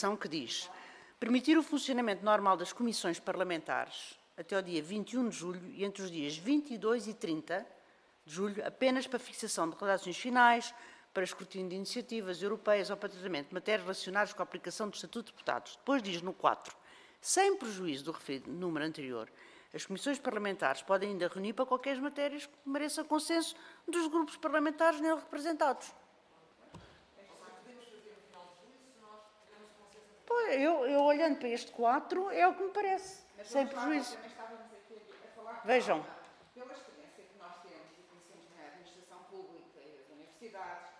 que diz permitir o funcionamento normal das comissões parlamentares até ao dia 21 de julho e entre os dias 22 e 30 de julho apenas para fixação de redações finais, para escrutínio de iniciativas europeias ou para tratamento de matérias relacionadas com a aplicação do Estatuto de Deputados. Depois diz no 4, sem prejuízo do referido número anterior, as comissões parlamentares podem ainda reunir para qualquer matérias que mereça consenso dos grupos parlamentares nele representados. Eu olhando para este 4, é o que me parece, sem prejuízo. Vejam. Pela experiência que nós temos e conhecemos na administração pública e das universidades.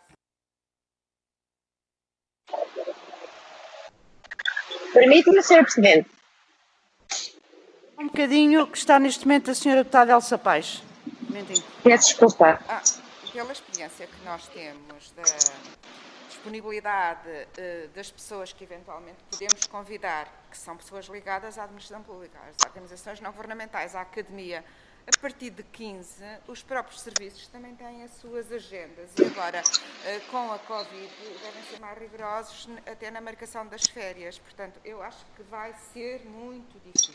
Permite-me, Sr. Presidente. Um bocadinho que está neste momento a Sra. Deputada Elsa Paes. Peço desculpa. Pela experiência que nós temos da disponibilidade das pessoas que eventualmente podemos convidar, que são pessoas ligadas à administração pública, às organizações não governamentais, à academia, a partir de 15, os próprios serviços também têm as suas agendas e agora, com a Covid, devem ser mais rigorosos até na marcação das férias. Portanto, eu acho que vai ser muito difícil.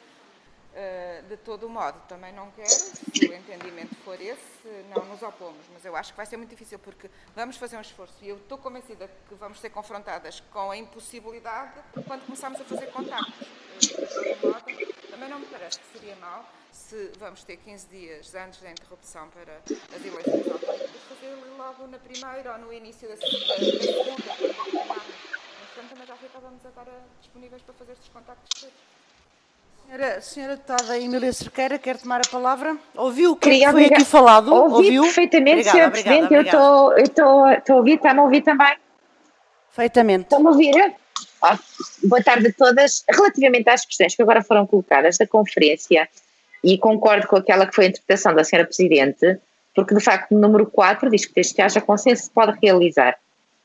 De todo o modo, também não quero, se o entendimento for esse, não nos opomos, mas eu acho que vai ser muito difícil porque vamos fazer um esforço e eu estou convencida que vamos ser confrontadas com a impossibilidade quando começarmos a fazer contactos. De todo o modo, também não me parece que seria mal se vamos ter 15 dias antes da interrupção para as eleições autárquicas, fazer logo na primeira ou no início da segunda, portanto também já ficávamos agora disponíveis para fazer estes contactos todos. Senhora Deputada Emília Cerqueira, quer tomar a palavra? Ouviu o que foi aqui falado? Ouvi perfeitamente, Sr. Presidente. Eu estou a ouvir, está-me a ouvir também? Perfeitamente. Estão-me a ouvir? Boa tarde a todas. Relativamente às questões que agora foram colocadas da conferência, e concordo com aquela que foi a interpretação da Sra. Presidente, porque de facto o número 4 diz que desde que haja consenso se pode realizar.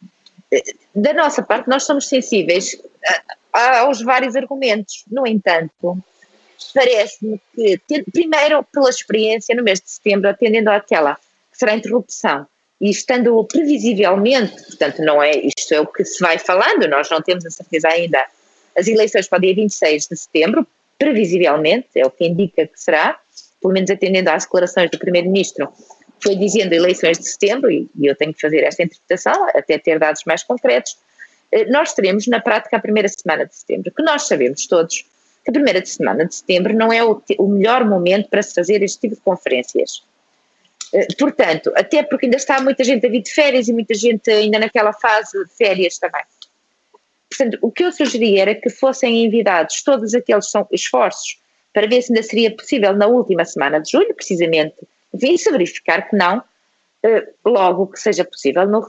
Da nossa parte, nós somos sensíveis aos vários argumentos. No entanto, parece-me que, primeiro, pela experiência, no mês de setembro, atendendo àquela que será a interrupção, e estando previsivelmente, portanto, não é, isto é o que se vai falando, nós não temos a certeza ainda, as eleições para o dia 26 de setembro, previsivelmente, é o que indica que será, pelo menos atendendo às declarações do Primeiro-Ministro, foi dizendo eleições de setembro, e eu tenho que fazer esta interpretação, até ter dados mais concretos. Nós teremos na prática a primeira semana de setembro, que nós sabemos todos que a primeira semana de setembro não é o melhor momento para se fazer este tipo de conferências. Portanto, até porque ainda está muita gente a vir de férias e muita gente ainda naquela fase de férias também. Portanto, o que eu sugeria era que fossem enviados todos aqueles esforços para ver se ainda seria possível na última semana de julho, precisamente, enfim, se verificar que não, logo que seja possível no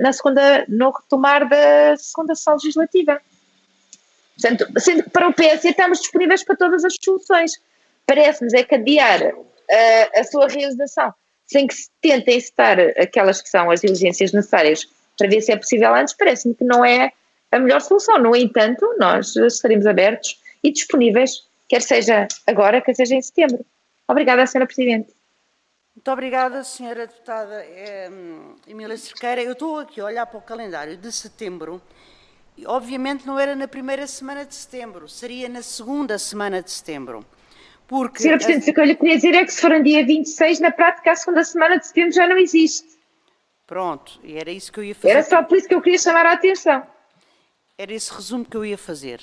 retomar da segunda sessão legislativa. Portanto, sendo que para o PS estamos disponíveis para todas as soluções. Parece-nos é que adiar a sua realização sem que se tentem encetar aquelas que são as diligências necessárias para ver se é possível antes, parece-me que não é a melhor solução. No entanto, nós estaremos abertos e disponíveis, quer seja agora, quer seja em setembro. Obrigada, Sra. Presidente. Muito obrigada, Sra. Deputada Emília Cerqueira. Eu estou aqui a olhar para o calendário de setembro e, obviamente, não era na primeira semana de setembro, seria na segunda semana de setembro. Porque Sra. Presidente, o que eu lhe queria dizer é que se for no dia 26, na prática, a segunda semana de setembro já não existe. Pronto, e era isso que eu ia fazer. Era só por isso que eu queria chamar a atenção. Era esse resumo que eu ia fazer.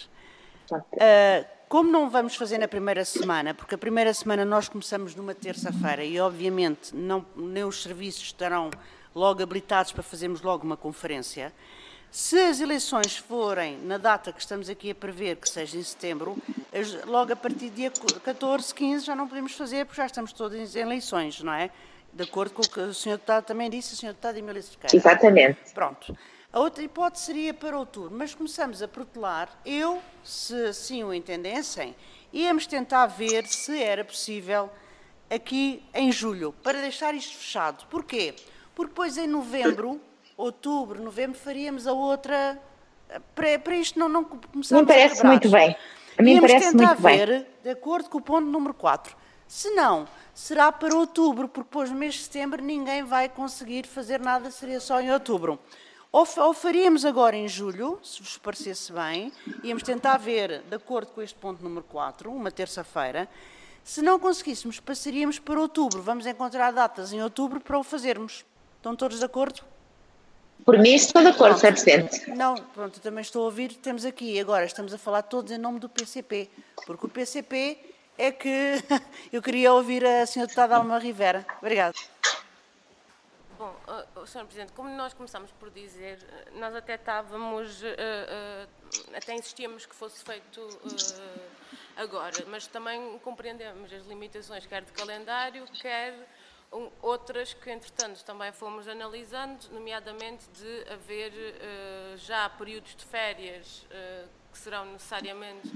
Como não vamos fazer na primeira semana, porque a primeira semana nós começamos numa terça-feira e, obviamente, nem os serviços estarão logo habilitados para fazermos logo uma conferência, se as eleições forem na data que estamos aqui a prever, que seja em setembro, logo a partir do dia 14, 15 já não podemos fazer, porque já estamos todos em eleições, não é? De acordo com o que o Sr. Deputado também disse, a Sra. Deputada Emília Cerqueira. Exatamente. Pronto. A outra hipótese seria para outubro, mas começamos a protelar. Eu, se assim o entendessem, íamos tentar ver se era possível aqui em julho, para deixar isto fechado. Porquê? Porque depois em novembro, outubro, novembro, faríamos a outra, para isto não começarmos a quebrar. Me parece muito bem. A mim parece muito bem. Íamos tentar ver, de acordo com o ponto número 4. Se não, será para outubro, porque depois no mês de setembro ninguém vai conseguir fazer nada, seria só em outubro. Ou faríamos agora em julho, se vos parecesse bem, íamos tentar ver, de acordo com este ponto número 4, uma terça-feira. Se não conseguíssemos, passaríamos para outubro. Vamos encontrar datas em outubro para o fazermos. Estão todos de acordo? Por mim, estou de acordo, Sr. Presidente. Não, pronto, eu também estou a ouvir. Temos aqui, agora estamos a falar todos em nome do PCP, porque o PCP é que eu queria ouvir a Sra. Deputada Alma Rivera. Obrigada. Bom, Sr. Presidente, como nós começámos por dizer, nós até estávamos, até insistíamos que fosse feito agora, mas também compreendemos as limitações, quer de calendário, quer outras que, entretanto, também fomos analisando, nomeadamente de haver já períodos de férias que serão necessariamente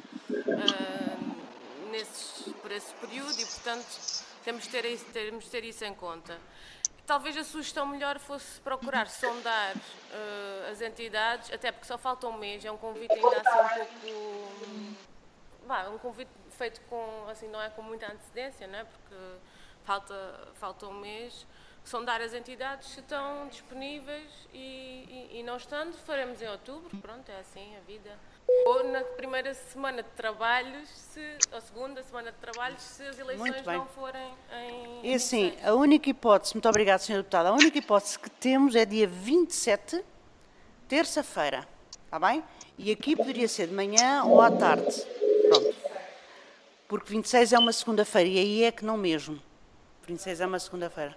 por esse período e, portanto, temos de ter isso em conta. Talvez a sugestão melhor fosse procurar sondar as entidades, até porque só falta um mês, é um convite ainda assim um pouco... um convite feito com, assim, não é com muita antecedência, não é? Porque falta um mês. Sondar as entidades se estão disponíveis e não estando, faremos em outubro, pronto, é assim a vida. Ou na primeira semana de trabalhos, ou segunda semana de trabalhos, se as eleições não forem em... E assim, a única hipótese, muito obrigada, Sra. Deputada, a única hipótese que temos é dia 27, terça-feira, está bem? E aqui poderia ser de manhã ou à tarde, pronto. Porque 26 é uma segunda-feira e aí é que não mesmo. 26 é uma segunda-feira.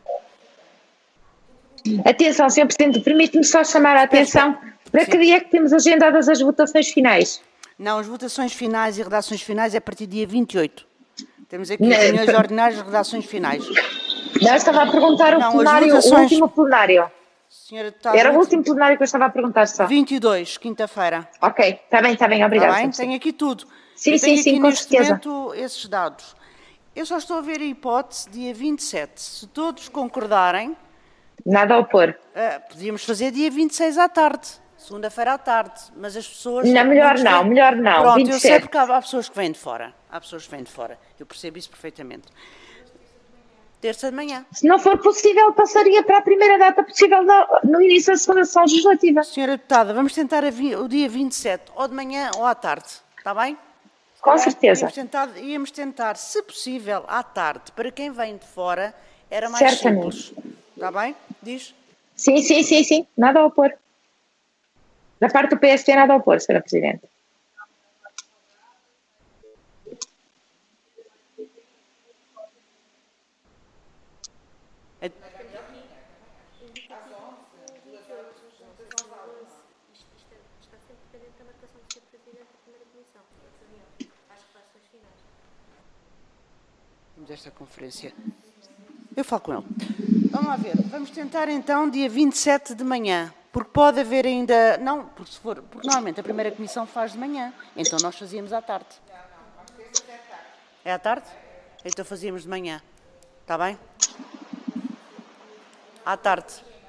Atenção, Sr. Presidente, permite-me só chamar a atenção para que dia é que temos agendadas as votações finais? Não, as votações finais e redações finais é a partir do dia 28. Temos aqui reuniões ordinárias e redações finais. Não, estava a perguntar o último plenário. Senhora Deputada, era o último plenário que eu estava a perguntar só. 22, quinta-feira. Ok, está bem, obrigada. Está bem? Tenho aqui tudo. Sim, com certeza. Momento, esses dados. Eu só estou a ver a hipótese dia 27. Se todos concordarem... Nada a opor. Podíamos fazer dia 26 à tarde, segunda-feira à tarde, mas as pessoas... Não, melhor não. Pronto, 27. Eu sei porque há pessoas que vêm de fora. Eu percebo isso perfeitamente. Terça de manhã. Se não for possível, passaria para a primeira data possível no início da segunda sessão legislativa. Senhora Deputada, vamos tentar o dia 27, ou de manhã ou à tarde, está bem? Com certeza. Íamos tentar, se possível, à tarde. Para quem vem de fora, era mais simples. Está bem? Diz? Sim. Nada a opor. Da parte do PSD, nada a opor, Sra. Presidente. Desta conferência. Eu falo com ele. Vamos lá ver. Vamos tentar então dia 27 de manhã. Porque pode haver ainda... Não, porque normalmente a primeira comissão faz de manhã. Então nós fazíamos à tarde. É à tarde? Então fazíamos de manhã. Está bem? À tarde.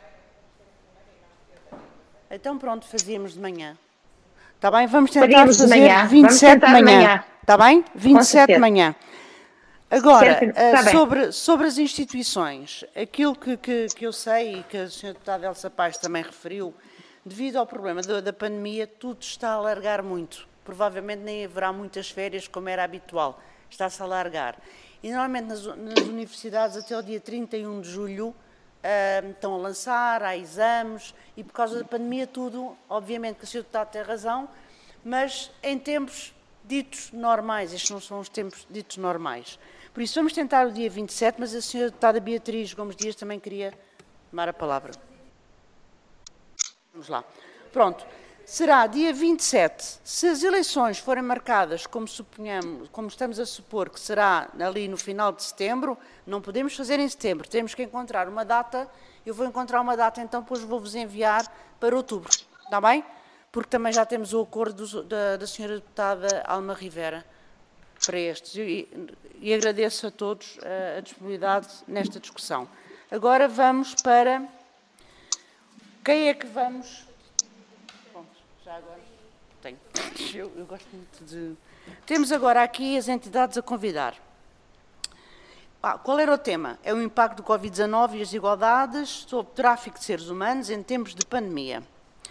Então pronto, fazíamos de manhã. Está bem? Vamos tentar fazer 27 de manhã. Está bem? 27 de manhã. Agora, sobre as instituições, aquilo que eu sei e que a Sra. Deputada Elsa Paes também referiu, devido ao problema da pandemia, tudo está a alargar muito. Provavelmente nem haverá muitas férias como era habitual. Está-se a alargar. E normalmente nas universidades até o dia 31 de julho estão a lançar, há exames e por causa da pandemia tudo, obviamente que a Sra. Deputada tem razão, mas em tempos ditos normais, estes não são os tempos ditos normais. Por isso, vamos tentar o dia 27, mas a Sra. Deputada Beatriz Gomes Dias também queria tomar a palavra. Vamos lá. Pronto. Será dia 27. Se as eleições forem marcadas, como estamos a supor que será ali no final de setembro, não podemos fazer em setembro. Temos que encontrar uma data. Eu vou encontrar uma data, então depois vou-vos enviar para outubro. Está bem? Porque também já temos o acordo da Sra. Deputada Alma Rivera para estes. E agradeço a todos a disponibilidade nesta discussão. Agora vamos para... Quem é que vamos... Pronto, já agora tenho. Eu gosto muito de... Temos agora aqui as entidades a convidar. Qual era o tema? É o impacto do Covid-19 e as desigualdades sobre o tráfico de seres humanos em tempos de pandemia.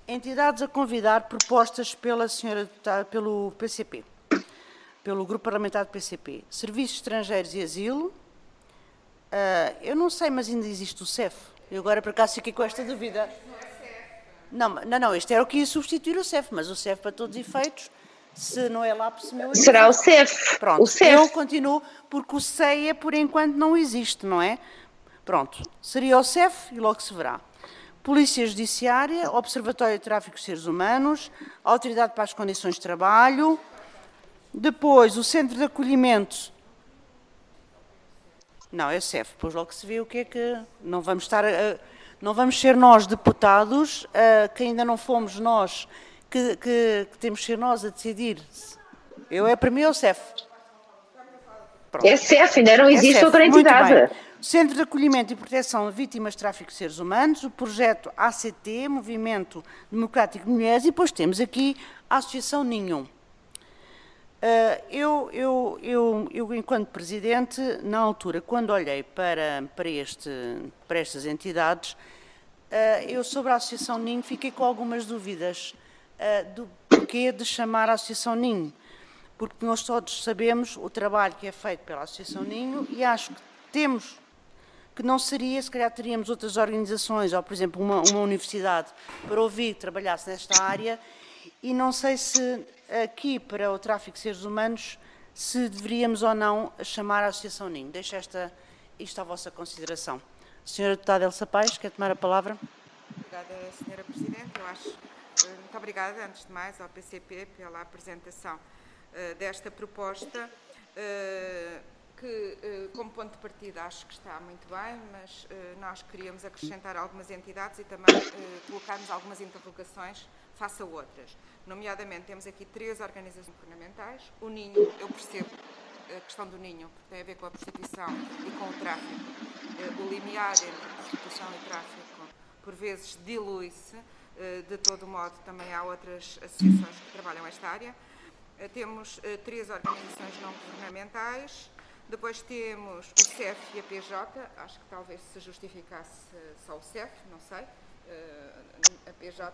Entidades a convidar propostas pelo PCP, pelo Grupo Parlamentar do PCP. Serviços Estrangeiros e Asilo. Eu não sei, mas ainda existe o CEF. Eu agora, por acaso, fiquei com esta dúvida. Não, este era o que ia substituir o CEF, mas o CEF, para todos os efeitos, se não é lápis meu... Será o CEF. Pronto, o CEF. Eu continuo, porque o CEA, por enquanto, não existe, não é? Pronto, seria o CEF e logo se verá. Polícia Judiciária, Observatório de Tráfico de Seres Humanos, Autoridade para as Condições de Trabalho, depois o Centro de Acolhimento. Não, é o CEF, depois logo se vê o que é que... Não vamos ser nós, deputados, que ainda não fomos nós, que temos de ser nós a decidir. Para mim é o CEF. Pronto. É CEF, ainda não existe outra entidade. Centro de Acolhimento e Proteção de Vítimas de Tráfico de Seres Humanos, o projeto ACT, Movimento Democrático de Mulheres, e depois temos aqui a Associação Ninho. Eu, enquanto Presidente, na altura, quando olhei para estas entidades, eu, sobre a Associação Ninho, fiquei com algumas dúvidas do porquê de chamar a Associação Ninho, porque nós todos sabemos o trabalho que é feito pela Associação Ninho e acho que não seria, se calhar teríamos outras organizações, ou por exemplo uma universidade, para ouvir que trabalhasse nesta área, e não sei se aqui para o tráfico de seres humanos se deveríamos ou não chamar a Associação Ninho. Deixo isto à vossa consideração. Senhora Deputada Elsa Paes, quer tomar a palavra? Obrigada, Senhora Presidente. Muito obrigada, antes de mais, ao PCP pela apresentação desta proposta, que, como ponto de partida, acho que está muito bem, mas nós queríamos acrescentar algumas entidades e também colocarmos algumas interrogações face a outras. Nomeadamente, temos aqui 3 organizações governamentais. O Ninho, eu percebo a questão do Ninho, porque tem a ver com a prostituição e com o tráfico. O limiar entre prostituição e tráfico, por vezes, dilui-se. De todo modo, também há outras associações que trabalham esta área. Temos 3 organizações não governamentais. Depois temos o CEF e a PJ, acho que talvez se justificasse só o CEF, não sei. A PJ...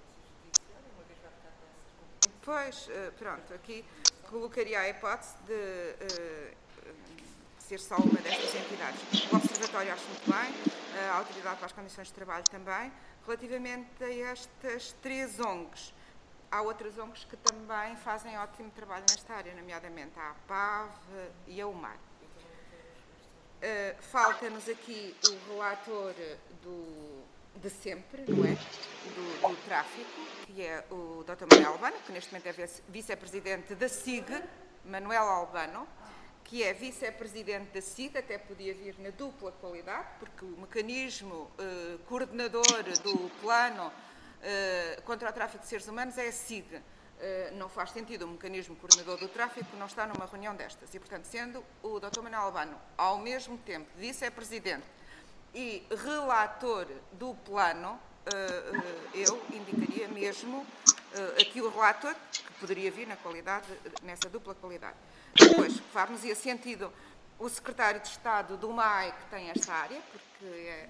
Pois, pronto, aqui colocaria a hipótese de ser só uma destas entidades. O Observatório acho muito bem, a Autoridade para as Condições de Trabalho também. Relativamente a estas 3 ONGs, há outras ONGs que também fazem ótimo trabalho nesta área, nomeadamente a APAV e a UMAR. Falta-nos aqui o relator de sempre, não é? Do tráfico, que é o Dr. Manuel Albano, que neste momento é vice-presidente da SIG, Manuel Albano, que é vice-presidente da SIG, até podia vir na dupla qualidade, porque o mecanismo coordenador do plano contra o tráfico de seres humanos é a SIG. Não faz sentido o mecanismo coordenador do tráfico não estar numa reunião destas. E, portanto, sendo o Dr. Manuel Albano, ao mesmo tempo, vice-presidente e relator do plano, eu indicaria mesmo aqui o relator, que poderia vir nessa dupla qualidade. Depois, faz-nos sentido o secretário de Estado do MAI, que tem esta área, porque é...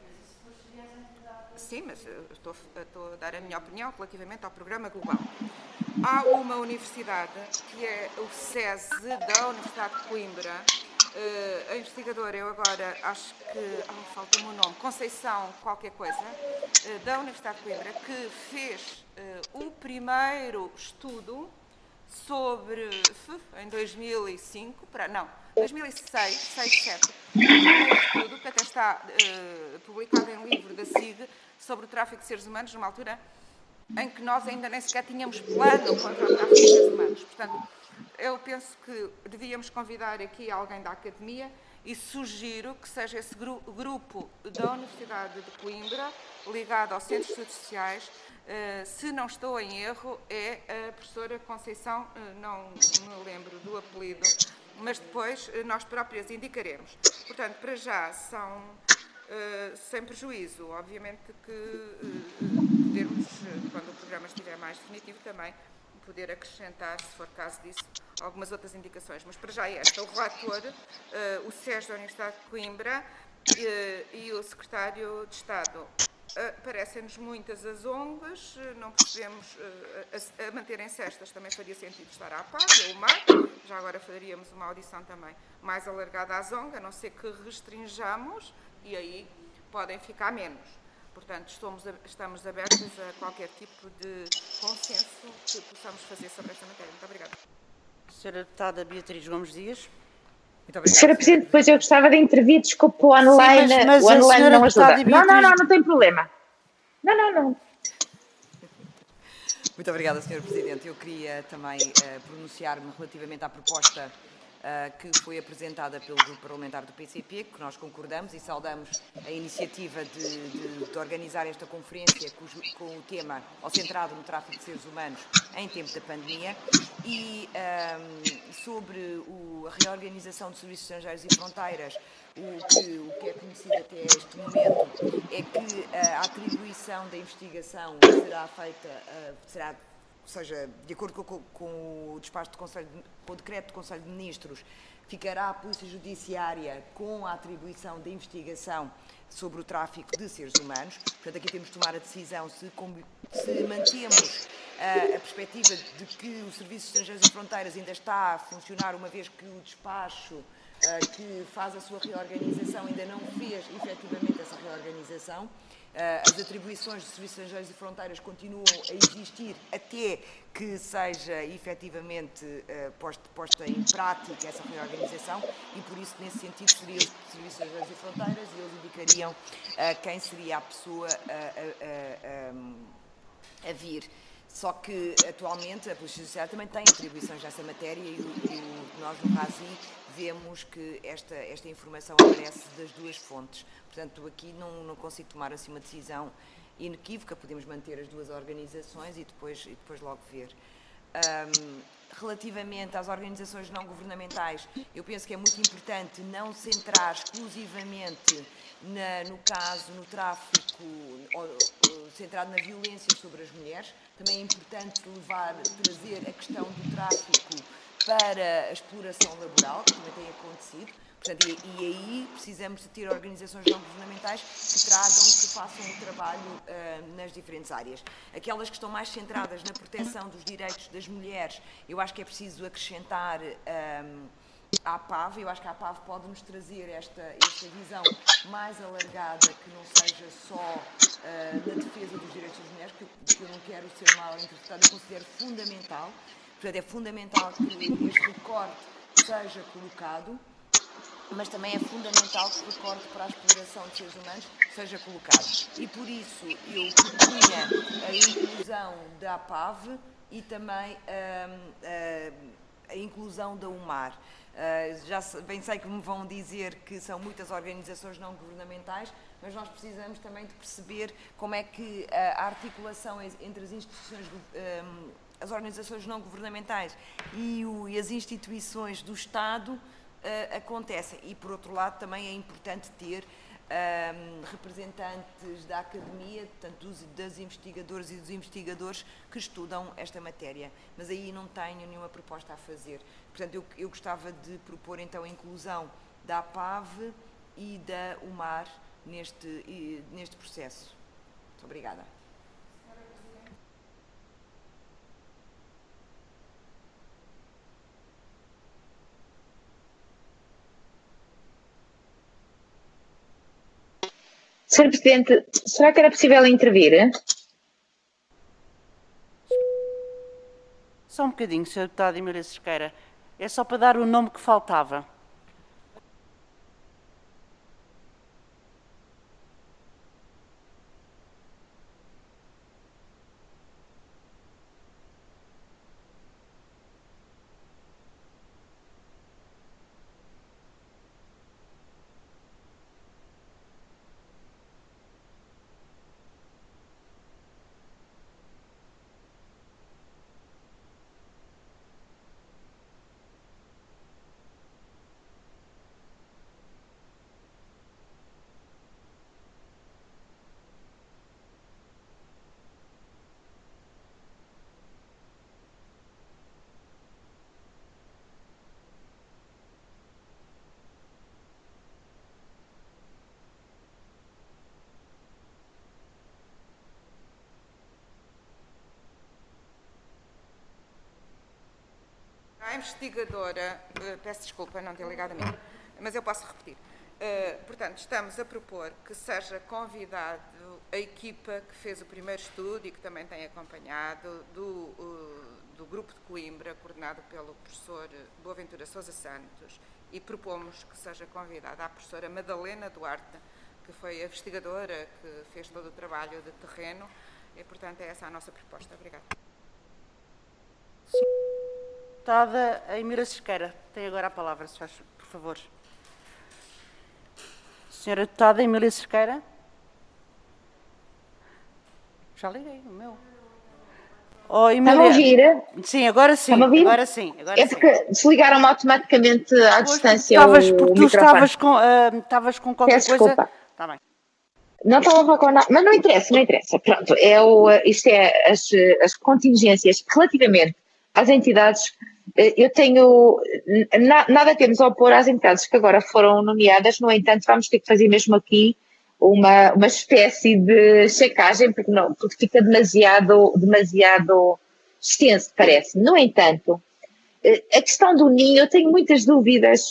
Sim, mas estou a dar a minha opinião relativamente ao programa global. Há uma universidade, que é o SESI, da Universidade de Coimbra. A investigadora, eu agora acho que... falta-me o nome. Conceição qualquer coisa, da Universidade de Coimbra, que fez o primeiro estudo sobre, em 2005, 2006, 2007, um estudo que até está publicado em livro da SIG sobre o tráfico de seres humanos, numa altura em que nós ainda nem sequer tínhamos plano contra o tráfico de seres humanos. Portanto, eu penso que devíamos convidar aqui alguém da academia e sugiro que seja esse grupo da Universidade de Coimbra, ligado ao Centro de Estudos Sociais. Se não estou em erro, é a professora Conceição, não me lembro do apelido, mas depois nós próprias indicaremos. Portanto, para já são, sem prejuízo, obviamente que podermos, quando o programa estiver mais definitivo, também poder acrescentar, se for caso disso, algumas outras indicações. Mas para já esta, o relator, o SES da Universidade de Coimbra e o secretário de Estado parecem-nos muitas as ONGs, não percebemos, a manterem-se estas também faria sentido estar à par, e o MAR, já agora faríamos uma audição também mais alargada às ONGs, a não ser que restringamos, e aí podem ficar menos. Portanto, estamos abertos a qualquer tipo de consenso que possamos fazer sobre esta matéria. Muito obrigada. Senhora Deputada Beatriz Gomes Dias. Muito obrigada, Senhora Presidente, depois eu gostava de intervir, desculpe, o online, Sim, mas o online não ajuda. Beatriz... Não tem problema. Não. Muito obrigada, Sra. Presidente. Eu queria também pronunciar-me relativamente à proposta que foi apresentada pelo Grupo Parlamentar do PCP, que nós concordamos e saudamos a iniciativa de organizar esta conferência com o tema ou centrado no tráfico de seres humanos em tempo da pandemia e sobre a reorganização de serviços estrangeiros e fronteiras. O que é conhecido até este momento é que a atribuição da investigação será feita, ou seja, de acordo com o despacho com o decreto do Conselho de Ministros, ficará a Polícia Judiciária com a atribuição da investigação sobre o tráfico de seres humanos. Portanto, aqui temos de tomar a decisão se mantemos a perspectiva de que o Serviço de Estrangeiros e Fronteiras ainda está a funcionar, uma vez que o despacho que faz a sua reorganização ainda não fez efetivamente essa reorganização. As atribuições do Serviço de Estrangeiros e Fronteiras continuam a existir até que seja efetivamente posta em prática essa reorganização e, por isso, nesse sentido, seria o Serviço de Estrangeiros e Fronteiras e eles indicariam quem seria a pessoa a vir. Só que, atualmente, a Polícia Judiciária também tem atribuições nessa matéria e nós, no RASI, vemos que esta informação aparece das duas fontes. Portanto, aqui não consigo tomar assim uma decisão inequívoca, podemos manter as duas organizações e depois logo ver. Relativamente às organizações não governamentais, eu penso que é muito importante não centrar exclusivamente no tráfico, centrado na violência sobre as mulheres. Também é importante trazer a questão do tráfico para a exploração laboral, que também tem acontecido. Portanto, e aí precisamos de ter organizações não governamentais que façam o trabalho nas diferentes áreas. Aquelas que estão mais centradas na proteção dos direitos das mulheres, eu acho que é preciso acrescentar a APAV. Eu acho que a APAV pode nos trazer esta visão mais alargada, que não seja só na defesa dos direitos das mulheres, que eu não quero ser mal interpretada, eu considero fundamental. Portanto, é fundamental que este recorte seja colocado, mas também é fundamental que o recorte para a exploração de seres humanos seja colocado. E por isso eu propunha a inclusão da APAV e também a inclusão da UMAR. Já bem sei que me vão dizer que são muitas organizações não governamentais, mas nós precisamos também de perceber como é que a articulação entre as instituições, as organizações não governamentais e as instituições do Estado acontecem. E, por outro lado, também é importante ter representantes da academia, portanto, das investigadoras e dos investigadores que estudam esta matéria. Mas aí não tenho nenhuma proposta a fazer. Portanto, eu gostava de propor, então, a inclusão da APAV e da UMAR neste processo. Muito obrigada. Sr. Presidente, será que era possível intervir? Só um bocadinho, Sr. Deputado Emília Cerqueira. É só para dar o nome que faltava. investigadora, peço desculpa não ter ligado a mim, mas eu posso repetir. Portanto, estamos a propor que seja convidado a equipa que fez o primeiro estudo e que também tem acompanhado do Grupo de Coimbra, coordenado pelo professor Boaventura Sousa Santos, e propomos que seja convidada a professora Madalena Duarte, que foi a investigadora que fez todo o trabalho de terreno, e, portanto, é essa a nossa proposta. Obrigada. Deputada Emília Cerqueira, tem agora a palavra, se faz, por favor. Senhora deputada Emília Cerqueira. Já liguei o meu. Oh, Está-me a ouvir? Sim, agora sim. Está-me a ouvir? Agora sim. Agora É porque desligaram-me automaticamente à distância porque tu microfone. estavas com qualquer Peço coisa. desculpa. Está bem. Não estava a falar com nada, mas não interessa. Pronto, isto é as contingências relativamente às entidades. Eu tenho, nada temos a opor às entidades que agora foram nomeadas, no entanto vamos ter que fazer mesmo aqui uma espécie de checagem, porque fica demasiado extenso, parece. No entanto, a questão do Ninho, eu tenho muitas dúvidas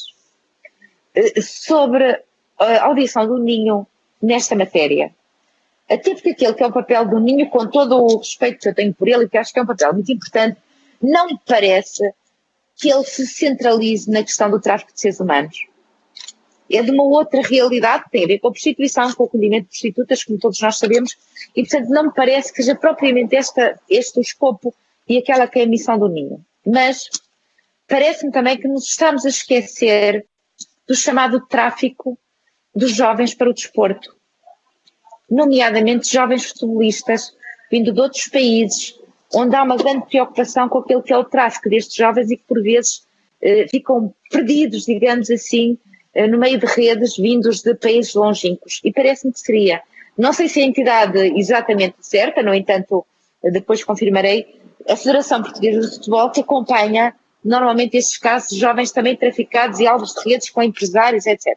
sobre a audição do Ninho nesta matéria. Até porque aquele que é o papel do Ninho, com todo o respeito que eu tenho por ele e que acho que é um papel muito importante, não me parece que ele se centralize na questão do tráfico de seres humanos. É de uma outra realidade, que tem a ver com a prostituição, com o acolhimento de prostitutas, como todos nós sabemos, e portanto não me parece que seja propriamente este o escopo e aquela que é a missão do Ninho. Mas parece-me também que nos estamos a esquecer do chamado tráfico dos jovens para o desporto, nomeadamente jovens futebolistas vindo de outros países, onde há uma grande preocupação com aquilo que é o tráfico destes jovens e que por vezes ficam perdidos, digamos assim, no meio de redes vindos de países longínquos. E parece-me que seria, não sei se é a entidade exatamente certa, no entanto, depois confirmarei, a Federação Portuguesa de Futebol, que acompanha normalmente estes casos de jovens também traficados e alvos de redes com empresários, etc.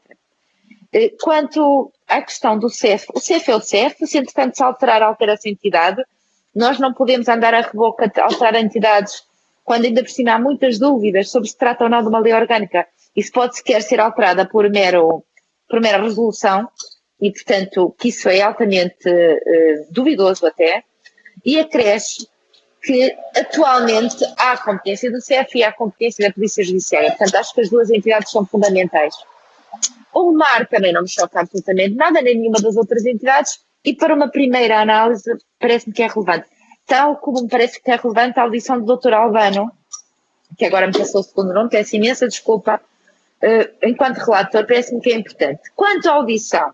Quanto à questão do CEF, o CEF é o CEF, se entretanto se altera-se a entidade, nós não podemos andar a reboca a alterar entidades quando ainda por cima há muitas dúvidas sobre se trata ou não de uma lei orgânica e se pode sequer ser alterada por mera resolução, e portanto que isso é altamente duvidoso até, e acresce que atualmente há a competência do CEF e há a competência da Polícia Judiciária, portanto acho que as duas entidades são fundamentais. O mar também não me choca absolutamente nada, nem nenhuma das outras entidades, e para uma primeira análise parece-me que é relevante. Tal como me parece que é relevante a audição do Dr. Albano, que agora me passou o segundo nome, peço imensa desculpa, enquanto relator, parece-me que é importante. Quanto à audição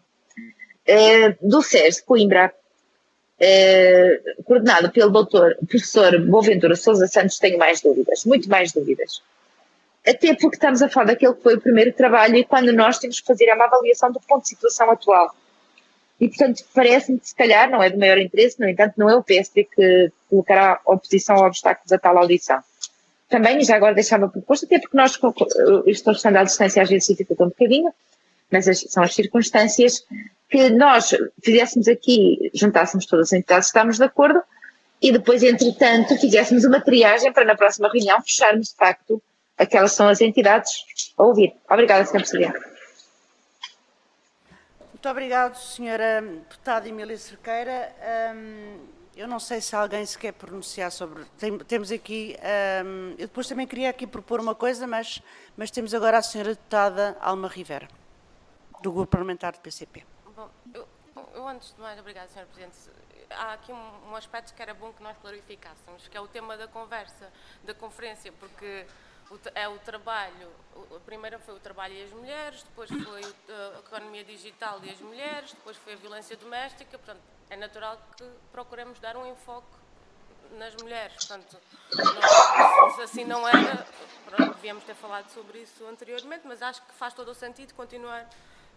do SES de Coimbra, coordenado pelo professor Boaventura Sousa Santos, tenho mais dúvidas, muito mais dúvidas. Até porque estamos a falar daquele que foi o primeiro trabalho e quando nós temos que fazer uma avaliação do ponto de situação atual. E, portanto, parece-me que se calhar não é do maior interesse, no entanto, não é o PSD que colocará oposição ou obstáculos a tal audição. Também, já agora deixava proposto, até porque nós, estou estando à distância, às vezes dificulta um bocadinho, mas são as circunstâncias que nós fizéssemos aqui, juntássemos todas as entidades, estamos de acordo, e depois, entretanto, fizéssemos uma triagem para na próxima reunião fecharmos, de facto, aquelas são as entidades a ouvir. Obrigada, Sr. Presidente. Muito obrigado, Sra. Deputada Emília Cerqueira. Eu não sei se alguém se quer pronunciar sobre... Temos aqui... eu depois também queria aqui propor uma coisa, mas temos agora a Sra. Deputada Alma Rivera, do Grupo Parlamentar do PCP. Bom, eu antes de mais, obrigada, Sr. Presidente. Há aqui um aspecto que era bom que nós clarificássemos, que é o tema da conversa, da conferência, porque é o trabalho, a primeira foi o trabalho e as mulheres, depois foi a economia digital e as mulheres, depois foi a violência doméstica, portanto, é natural que procuremos dar um enfoque nas mulheres, portanto, se assim não era, pronto, devíamos ter falado sobre isso anteriormente, mas acho que faz todo o sentido continuar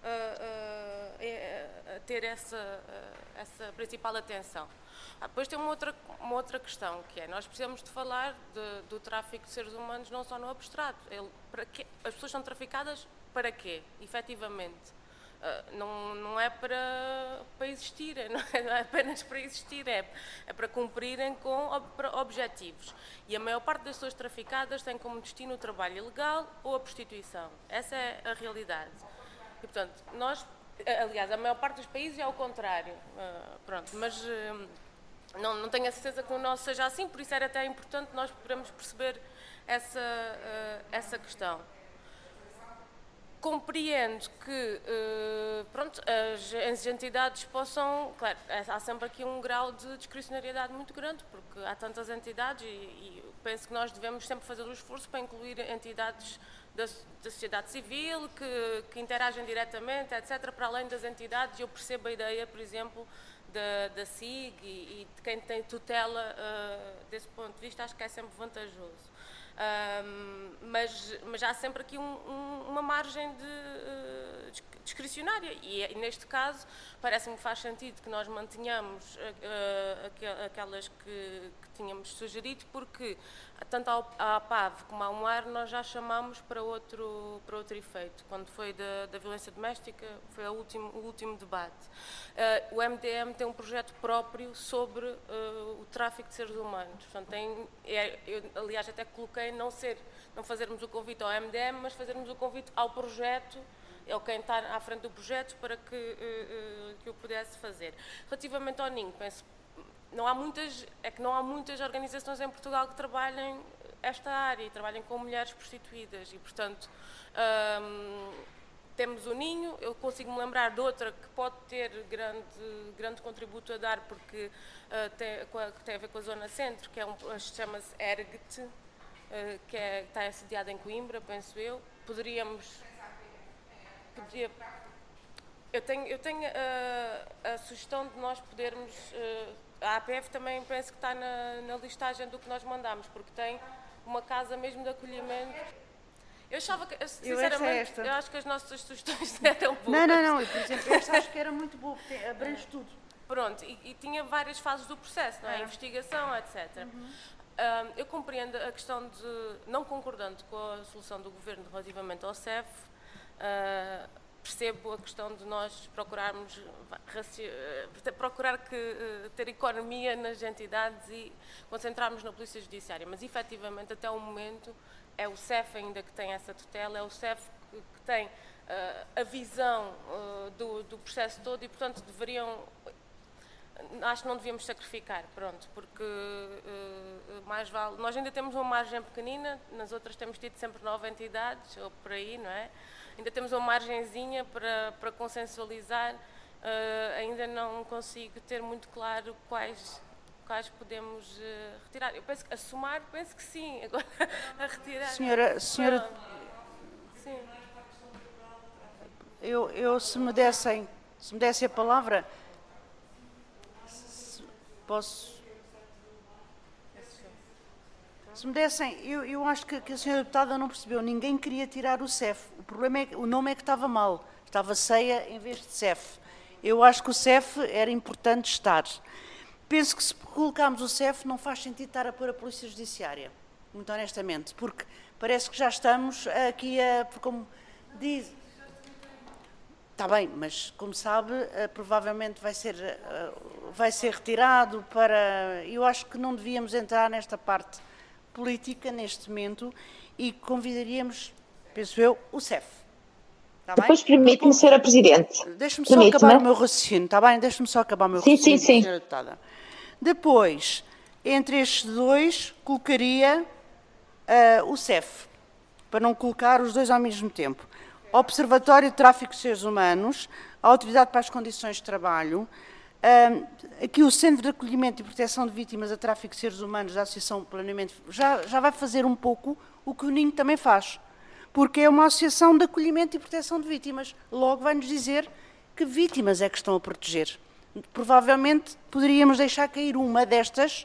a ter essa principal atenção. Depois tem uma outra questão, que é, nós precisamos de falar do tráfico de seres humanos não só no abstrato. As pessoas são traficadas para quê, efetivamente? Não é para existirem, não é apenas para existir, é para cumprirem com objetivos. E a maior parte das pessoas traficadas tem como destino o trabalho ilegal ou a prostituição. Essa é a realidade. E, portanto, aliás, a maior parte dos países é ao contrário. Pronto, mas não tenho a certeza que no nosso seja assim, por isso era até importante nós podermos perceber essa questão. Compreendo que as entidades possam... Claro, há sempre aqui um grau de discricionariedade muito grande, porque há tantas entidades e penso que nós devemos sempre fazer o esforço para incluir entidades da sociedade civil, que interagem diretamente, etc., para além das entidades. Eu percebo a ideia, por exemplo, da SIG e de quem tem tutela desse ponto de vista, acho que é sempre vantajoso. Mas há sempre aqui uma margem discricionária e neste caso parece-me que faz sentido que nós mantenhamos aquelas que tínhamos sugerido, porque tanto à APAV como à UMAR nós já chamámos para outro efeito. Quando foi da violência doméstica foi o último debate. O MDM tem um projeto próprio sobre o tráfico de seres humanos. Portanto, eu, aliás, até coloquei não fazermos o convite ao MDM, mas fazermos o convite ao projeto, ou quem está à frente do projeto, para que eu pudesse fazer. Relativamente ao Ninho, penso não há muitas organizações em Portugal que trabalhem esta área e trabalhem com mulheres prostituídas e, portanto, temos o Ninho. Eu consigo me lembrar de outra que pode ter grande contributo a dar, porque tem a ver com a Zona Centro, que chama-se ERGT, que está assediada em Coimbra, penso eu. Eu tenho a sugestão de nós podermos... A APF também penso que está na listagem do que nós mandamos, porque tem uma casa mesmo de acolhimento. Eu achava que, sinceramente, eu acho que as nossas sugestões eram boas. Não, por exemplo, esta acho que era muito boa, porque abrange tudo. Pronto, e tinha várias fases do processo, não é? Investigação, etc. Eu compreendo a questão de, não concordando com a solução do Governo relativamente ao CEF, percebo a questão de nós procurar ter economia nas entidades e concentrarmos na Polícia Judiciária, mas efetivamente até o momento é o CEF ainda que tem essa tutela, é o CEF que tem a visão do processo todo e, portanto, acho que não devíamos sacrificar, pronto, porque mais vale... Nós ainda temos uma margem pequenina, nas outras temos tido sempre 9 entidades, ou por aí, não é? Ainda temos uma margenzinha para consensualizar, ainda não consigo ter muito claro quais podemos retirar. Eu penso que a somar, penso que sim, agora a retirar... Senhora, sim. Eu se me dessem a palavra, posso... Se me dessem, eu acho que a senhora deputada não percebeu, ninguém queria tirar o CEF. O problema o nome é que estava mal, estava CEIA em vez de CEF. Eu acho que o CEF era importante estar. Penso que se colocarmos o CEF não faz sentido estar a pôr a Polícia Judiciária, muito honestamente, porque parece que já estamos aqui como diz... Está bem, mas como sabe, provavelmente vai ser retirado para... Eu acho que não devíamos entrar nesta parte política neste momento e convidaríamos, penso eu, o CEF. Está bem? Depois permite-me, Sra. Presidente. Deixe-me só acabar o meu raciocínio, está bem? Deixe-me só acabar o meu raciocínio, sim. Sra. Deputada. Depois, entre estes dois, colocaria o CEF, para não colocar os dois ao mesmo tempo. Observatório de Tráfico de Seres Humanos, a Autoridade para as Condições de Trabalho, aqui o Centro de Acolhimento e Proteção de Vítimas a Tráfico de Seres Humanos da Associação Planeamento, já vai fazer um pouco o que o Ninho também faz, porque é uma associação de acolhimento e proteção de vítimas, logo vai-nos dizer que vítimas é que estão a proteger. Provavelmente poderíamos deixar cair uma destas,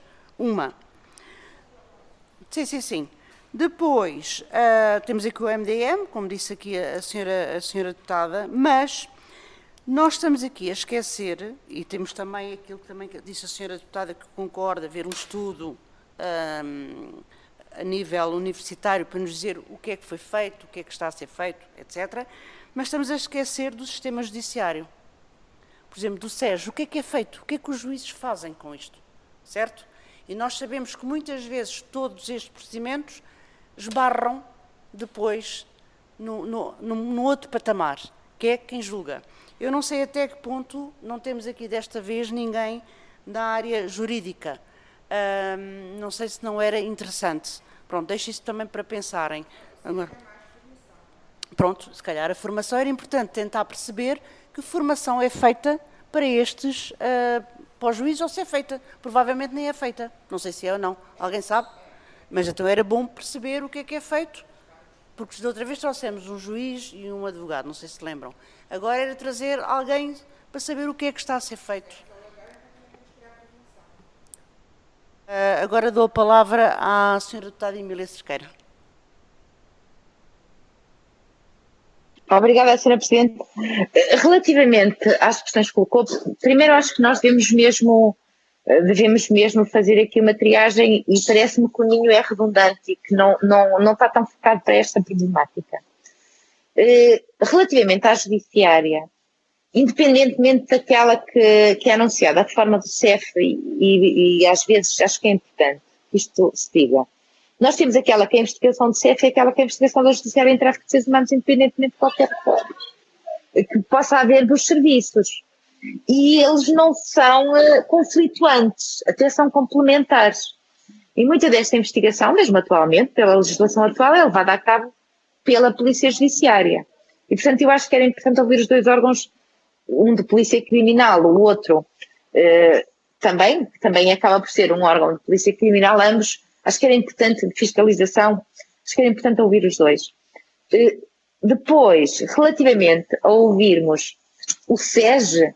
Sim. Depois, temos aqui o MDM, como disse aqui a senhora deputada, mas nós estamos aqui a esquecer, e temos também aquilo que também disse a senhora deputada, que concorda, ver um estudo a nível universitário para nos dizer o que é que foi feito, o que é que está a ser feito, etc. Mas estamos a esquecer do sistema judiciário. Por exemplo, do SES, o que é feito? O que é que os juízes fazem com isto? Certo? E nós sabemos que muitas vezes todos estes procedimentos esbarram depois no outro patamar, que é quem julga. Eu não sei até que ponto não temos aqui desta vez ninguém da área jurídica. Não sei se não era interessante. Pronto, deixo isso também para pensarem. Agora, pronto, se calhar a formação era importante, tentar perceber que formação é feita para estes, para os juízes, ou se é feita. Provavelmente nem é feita. Não sei se é ou não. Alguém sabe? Mas então era bom perceber o que é feito, porque da outra vez trouxemos um juiz e um advogado, não sei se lembram. Agora era trazer alguém para saber o que é que está a ser feito. Agora dou a palavra à senhora deputada Emília Cerqueira. Obrigada, Sra. Presidente. Relativamente às questões que colocou, primeiro acho que nós devemos mesmo fazer aqui uma triagem e parece-me que o ninho é redundante e que não está tão focado para esta problemática. Relativamente à judiciária, independentemente daquela que é anunciada, a reforma do CEF, e às vezes acho que é importante que isto se diga, nós temos aquela que é a investigação do CEF e aquela que é a investigação da judiciária em tráfico de seres humanos, independentemente de qualquer reforma que possa haver dos serviços. E eles não são conflituantes, até são complementares. E muita desta investigação, mesmo atualmente, pela legislação atual, é levada a cabo pela Polícia Judiciária. E, portanto, eu acho que era importante ouvir os dois órgãos, um de Polícia Criminal, o outro também acaba por ser um órgão de Polícia Criminal, ambos, acho que era importante, de fiscalização, acho que era importante ouvir os dois. Depois, relativamente a ouvirmos o SES,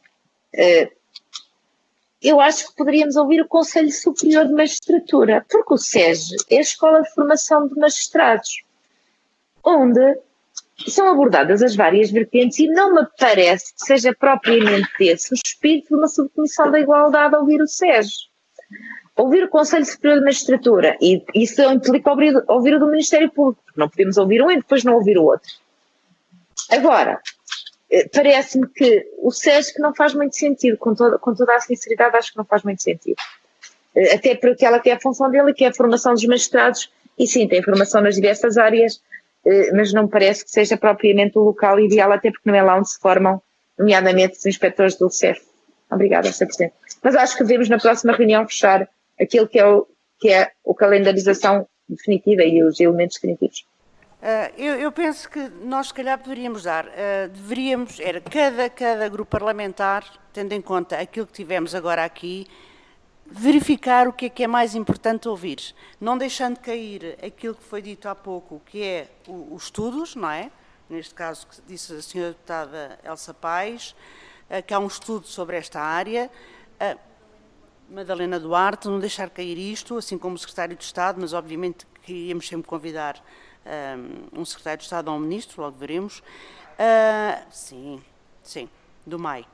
eu acho que poderíamos ouvir o Conselho Superior de Magistratura, porque o SES é a Escola de Formação de Magistrados, onde são abordadas as várias vertentes e não me parece que seja propriamente esse o espírito de uma subcomissão da igualdade a ouvir o SES. Ouvir o Conselho Superior de Magistratura, e isso implica ouvir o do Ministério Público, não podemos ouvir um e depois não ouvir o outro. Agora, parece-me que o SES que não faz muito sentido, com toda a sinceridade, acho que não faz muito sentido. Até por aquela que é a função dele, que é a formação dos magistrados, e sim, tem formação nas diversas áreas, mas não me parece que seja propriamente o local ideal, até porque não é lá onde se formam, nomeadamente, os inspectores do CEF. Obrigada, Sr. Presidente. Mas acho que devemos, na próxima reunião, fechar aquilo que é a calendarização definitiva e os elementos definitivos. Eu penso que nós, se calhar, poderíamos era cada grupo parlamentar, tendo em conta aquilo que tivemos agora aqui, verificar o que é mais importante ouvir, não deixando cair aquilo que foi dito há pouco, que é os estudos, não é? Neste caso, que disse a senhora deputada Elsa Paes, que há um estudo sobre esta área, Madalena Duarte, não deixar cair isto, assim como o secretário de Estado, mas obviamente que íamos sempre convidar um secretário de Estado ou um ministro, logo veremos. Sim, do MAI.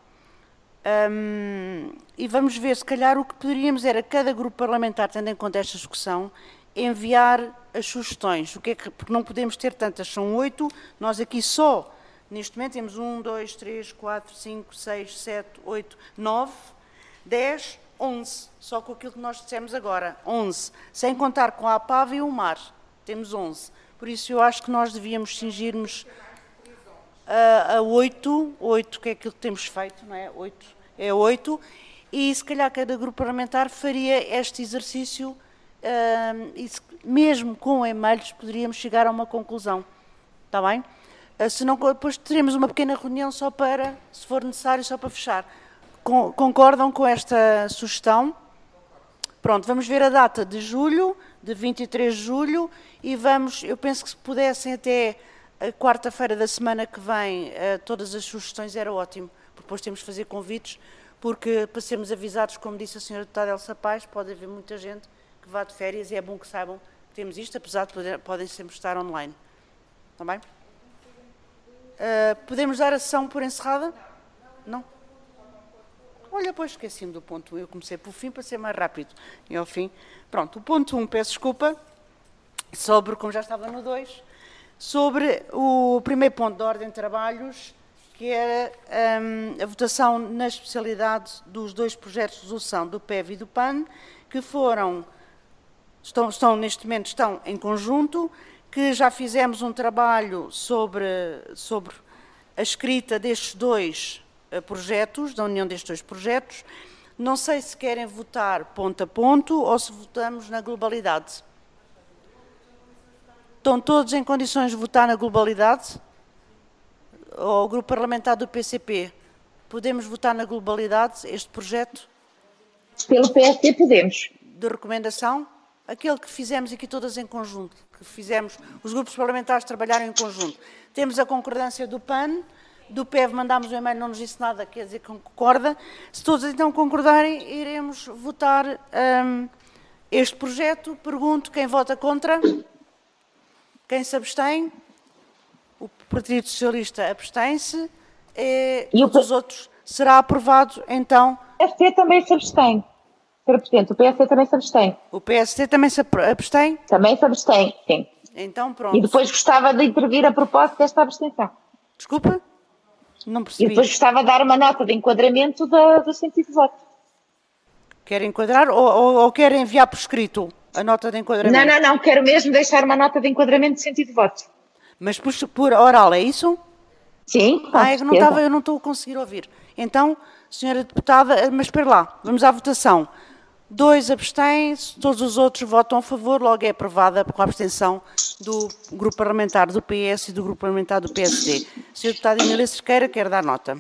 E vamos ver, se calhar o que poderíamos era, cada grupo parlamentar, tendo em conta esta discussão, enviar as sugestões. Porque não podemos ter tantas, são 8, nós aqui só, neste momento temos 1, 2, 3, 4, 5, 6, 7, 8, 9, 10, 11, só com aquilo que nós dissemos agora, 11, sem contar com a APAV e o MAR, temos 11. Por isso eu acho que nós devíamos cingir-nos a 8, que é aquilo que temos feito, não é? 8, e se calhar cada grupo parlamentar faria este exercício, e mesmo com e-mails poderíamos chegar a uma conclusão, está bem? Senão depois teremos uma pequena reunião só para, se for necessário, só para fechar. Concordam com esta sugestão? Pronto, vamos ver a data de julho, de 23 de julho, e eu penso que se pudessem até a quarta-feira da semana que vem, todas as sugestões era ótimo, porque depois temos que fazer convites, porque para sermos avisados, como disse a senhora deputada Elsa Paes, pode haver muita gente que vá de férias e é bom que saibam que temos isto, apesar de podem sempre estar online. Está bem? Podemos dar a sessão por encerrada? Não? Olha, pois esqueci-me do ponto 1, eu comecei pelo fim para ser mais rápido. E ao fim, pronto, o ponto 1, peço desculpa, sobre, como já estava no 2, sobre o primeiro ponto da ordem de trabalhos, que era a votação na especialidade dos 2 projetos de resolução do PEV e do PAN, que estão neste momento estão em conjunto, que já fizemos um trabalho sobre a escrita destes 2 projetos, da união destes 2 projetos. Não sei se querem votar ponto a ponto ou se votamos na globalidade. Estão todos em condições de votar na globalidade? Ou o grupo parlamentar do PCP? Podemos votar na globalidade este projeto? Pelo PSD podemos. De recomendação? Aquele que fizemos aqui todas em conjunto, que fizemos, os grupos parlamentares trabalharam em conjunto. Temos a concordância do PAN, do PEV mandámos um e-mail, não nos disse nada, quer dizer que concorda. Se todos então concordarem, iremos votar este projeto. Pergunto, quem vota contra? Quem se abstém? O Partido Socialista abstém-se. E os outros será aprovado, então. O PSD também se abstém. Sr. Presidente, o PSD também se abstém. O PSD também se abstém? Também se abstém, sim. Então, pronto. E depois gostava de intervir a propósito desta abstenção. Desculpa? Não percebi. E depois gostava de dar uma nota de enquadramento do sentido de voto. Querem enquadrar ou querem enviar por escrito a nota de enquadramento? Não. Quero mesmo deixar uma nota de enquadramento de sentido de voto. Mas por oral, é isso? Sim, é que eu não estou a conseguir ouvir. Então, senhora deputada, mas espera lá, vamos à votação. 2 abstêm-se, todos os outros votam a favor, logo é aprovada com a abstenção do grupo parlamentar do PS e do grupo parlamentar do PSD. Senhora deputada Emília Cerqueira, quer dar nota.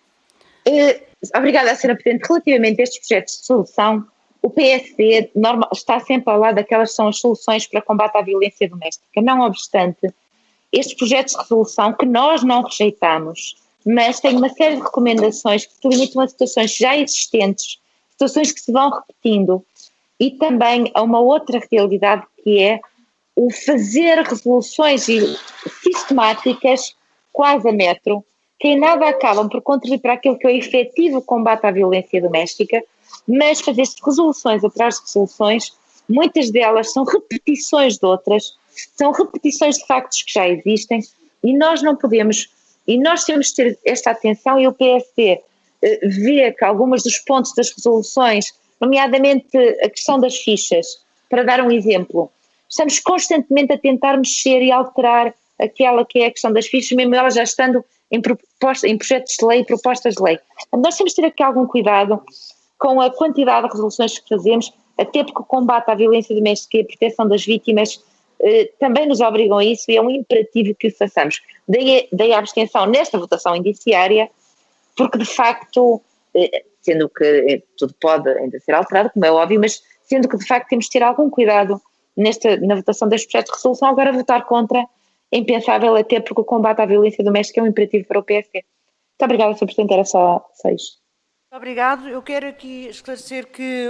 Obrigada, Sra. Presidente. Relativamente a estes projetos de solução, o PSD está sempre ao lado daquelas que são as soluções para combate à violência doméstica. Não obstante, estes projetos de resolução que nós não rejeitamos, mas têm uma série de recomendações que se limitam a situações já existentes, situações que se vão repetindo, e também a uma outra realidade que é o fazer resoluções sistemáticas quase a metro, que em nada acabam por contribuir para aquilo que é o efetivo combate à violência doméstica, mas fazer resoluções atrás de resoluções, muitas delas são repetições de outras, são repetições de factos que já existem, e nós não podemos, e nós temos de ter esta atenção, e o PSD vê que algumas dos pontos das resoluções, nomeadamente a questão das fichas, para dar um exemplo, estamos constantemente a tentar mexer e alterar aquela que é a questão das fichas, mesmo elas já estando em projetos de lei e propostas de lei. Nós temos de ter aqui algum cuidado com a quantidade de resoluções que fazemos, até porque o combate à violência doméstica e a proteção das vítimas também nos obrigam a isso, e é um imperativo que o façamos. Daí a abstenção nesta votação indiciária, porque de facto, sendo que tudo pode ainda ser alterado, como é óbvio, mas sendo que de facto temos de ter algum cuidado na votação deste projeto de resolução. Agora votar contra é impensável, até porque o combate à violência doméstica é um imperativo para o PSD. Muito obrigada, Sr. Presidente, era só isto. Muito obrigado. Eu quero aqui esclarecer que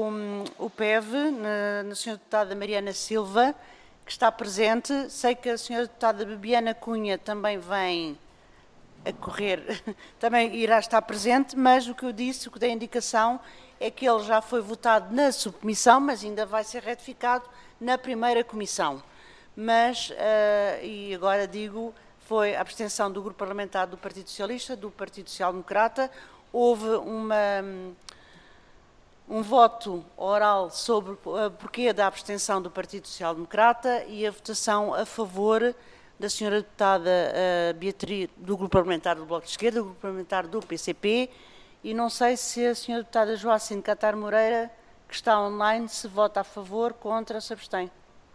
o PEV, na Sra. Deputada Mariana Silva, que está presente, sei que a Sra. Deputada Bebiana Cunha também vem a correr, também irá estar presente, mas o que eu disse, o que dei a indicação, é que ele já foi votado na subcomissão, mas ainda vai ser retificado na primeira comissão. Mas, e agora digo, foi a abstenção do Grupo Parlamentar do Partido Socialista, do Partido Social Democrata. Houve um voto oral sobre o porquê da abstenção do Partido Social Democrata e a votação a favor da Sra. Deputada Beatriz, do Grupo Parlamentar do Bloco de Esquerda, do Grupo Parlamentar do PCP, e não sei se a Sra. Deputada Joacine Catar Moreira, que está online, se vota a favor, contra, se abstém.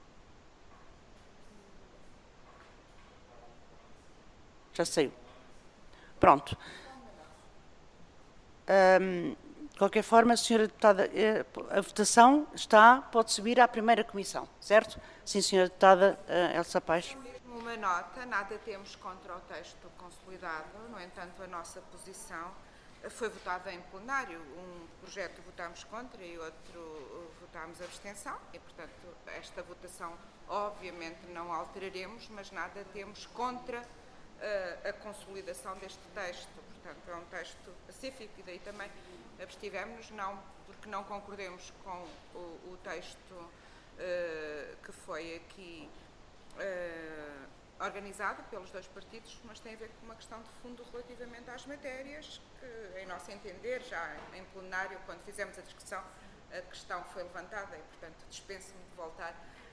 Já saiu. Pronto. De qualquer forma, Sra. Deputada, a votação pode subir à primeira comissão, certo? Sim, Sra. Deputada Elsa Paes. Uma nota, nada temos contra o texto consolidado, no entanto, a nossa posição foi votada em plenário. Um projeto votámos contra e outro votámos abstenção, e, portanto, esta votação obviamente não alteraremos, mas nada temos contra a consolidação deste texto. Portanto, é um texto pacífico, e daí também abstivemos-nos, não porque não concordemos com o texto que foi aqui organizada pelos dois partidos, mas tem a ver com uma questão de fundo relativamente às matérias que, em nosso entender, já em plenário, quando fizemos a discussão, a questão foi levantada e, portanto, dispenso-me de voltar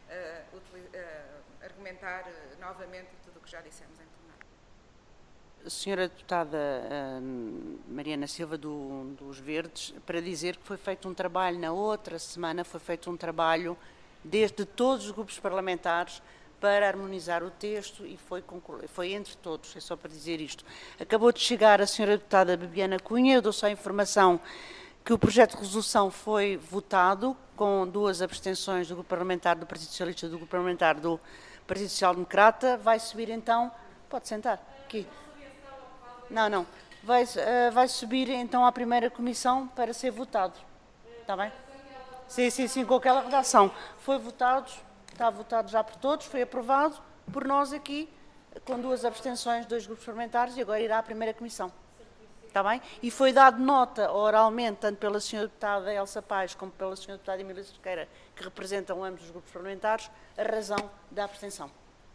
a argumentar novamente tudo o que já dissemos em plenário. A senhora deputada Mariana Silva dos Verdes, para dizer que foi feito um trabalho na outra semana, foi feito um trabalho desde todos os grupos parlamentares para harmonizar o texto e foi entre todos, é só para dizer isto. Acabou de chegar a senhora deputada Bibiana Cunha, eu dou só a informação que o projeto de resolução foi votado com 2 abstenções do Grupo Parlamentar do Partido Socialista e do Grupo Parlamentar do Partido Social Democrata. Vai subir então, pode sentar, aqui. Não, vai subir então à primeira comissão para ser votado, está bem? Sim, com aquela redação. Foi votado, está votado já por todos, foi aprovado por nós aqui, com 2 abstenções, 2 grupos parlamentares, e agora irá à primeira comissão. Está bem? E foi dado nota oralmente, tanto pela senhora deputada Elsa Paes como pela senhora deputada Emília Cerqueira, que representam ambos os grupos parlamentares, a razão da abstenção.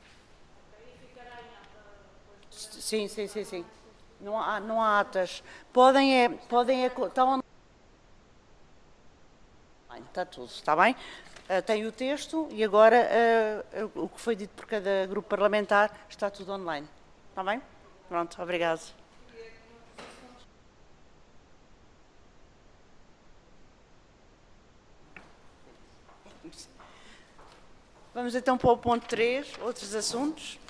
Sim. Não há atas. Está tudo, está bem? Tem o texto e agora o que foi dito por cada grupo parlamentar está tudo online. Está bem? Pronto, obrigado. Vamos então para o ponto 3, outros assuntos.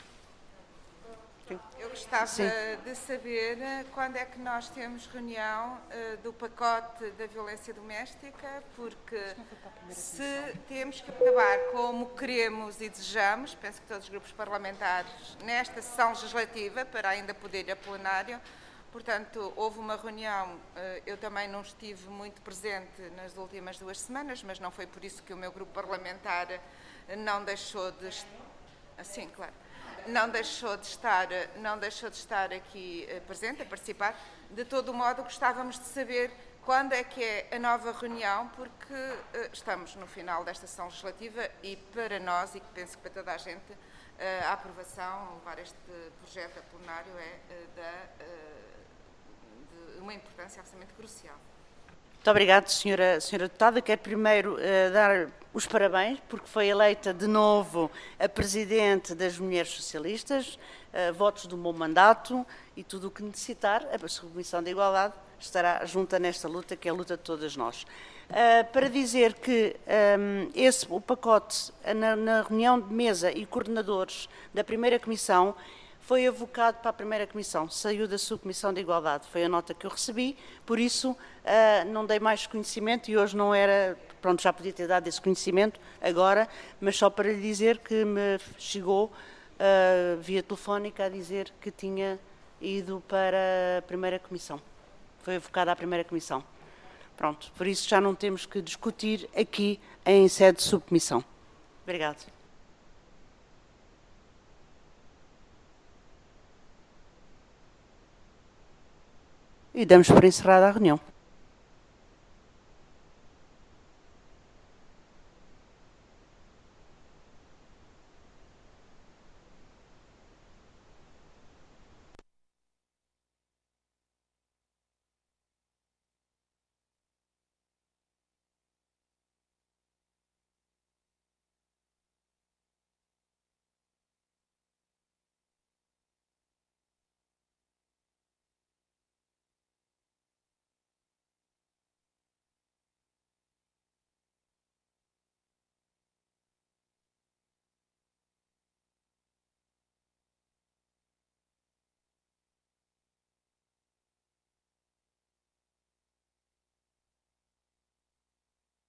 Eu gostava de saber quando é que nós temos reunião do pacote da violência doméstica, porque se temos que acabar como queremos e desejamos, penso que todos os grupos parlamentares, nesta sessão legislativa, para ainda poder ir a plenário, portanto, houve uma reunião, eu também não estive muito presente nas últimas 2 semanas, mas não foi por isso que o meu grupo parlamentar não deixou de... Assim, claro. Não deixou de estar aqui presente, a participar. De todo modo, gostávamos de saber quando é que é a nova reunião, porque estamos no final desta sessão legislativa e para nós, e penso que para toda a gente, a aprovação, levar este projeto a plenário é de uma importância absolutamente crucial. Muito obrigada, senhora deputada. Quero primeiro dar os parabéns, porque foi eleita de novo a Presidente das Mulheres Socialistas, votos de um bom mandato e tudo o que necessitar, a Subcomissão de Igualdade estará junta nesta luta, que é a luta de todas nós. Para dizer que o pacote, na reunião de mesa e coordenadores da primeira comissão, foi avocado para a primeira comissão, saiu da Subcomissão de Igualdade, foi a nota que eu recebi, por isso não dei mais conhecimento e hoje não era, pronto, já podia ter dado esse conhecimento agora, mas só para lhe dizer que me chegou via telefónica a dizer que tinha ido para a primeira comissão, foi avocada à primeira comissão. Pronto, por isso já não temos que discutir aqui em sede de subcomissão. Obrigado. E damos por encerrada a reunião.